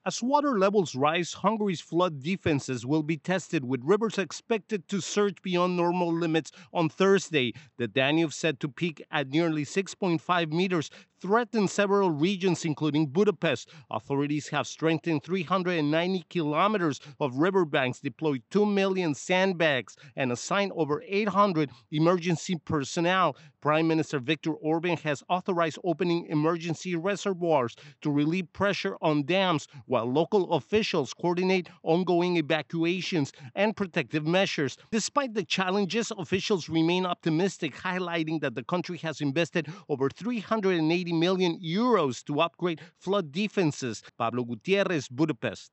As water levels rise, Hungary's flood defenses will be tested, with rivers expected to surge beyond normal limits on Thursday. The Danube, set to peak at nearly 6.5 meters, threatened several regions, including Budapest. Authorities have strengthened 390 kilometers of riverbanks, deployed 2 million sandbags, and assigned over 800 emergency personnel. Prime Minister Viktor Orban has authorized opening emergency reservoirs to relieve pressure on dams, while local officials coordinate ongoing evacuations and protective measures. Despite the challenges, officials remain optimistic, highlighting that the country has invested over 380 million euros to upgrade flood defenses. Pablo Gutierrez, Budapest.